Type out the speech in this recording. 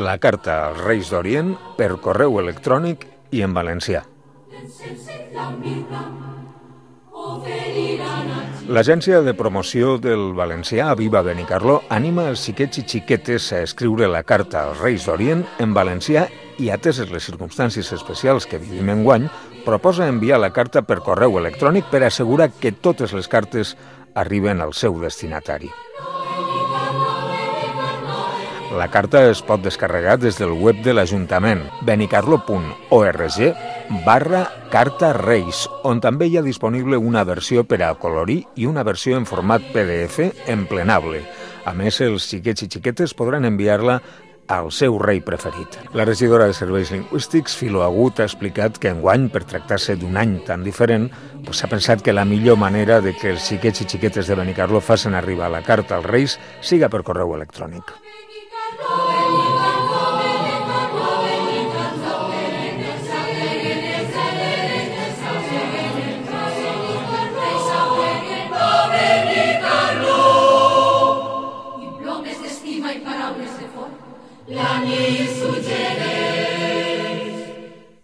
la carta als Reis d'Orient per correu electrònic i en valencià. L'Agència de Promoció del Valencià, Aviva Benicarló, anima els xiquets i xiquetes a escriure la carta als Reis d'Orient en valencià i, ateses les circumstàncies especials que vivim enguany, proposa enviar la carta per correu electrònic per assegurar que totes les cartes arriben al seu destinatari. La carta es pot descarregar des del web de l'Ajuntament, benicarlo.org/carta reis, on també hi ha disponible una versió per a acolorir i una versió en format PDF emplenable. A més, els xiquets i xiquetes podran enviar-la al seu rei preferit. La regidora de Serveis Lingüístics, Filo Agut, ha explicat que enguany, per tractar-se d'un any tan diferent, s'ha pensat que la millor manera de que els xiquets i xiquetes de Benicarló facin arribar la carta als Reis siga per correu electrònic.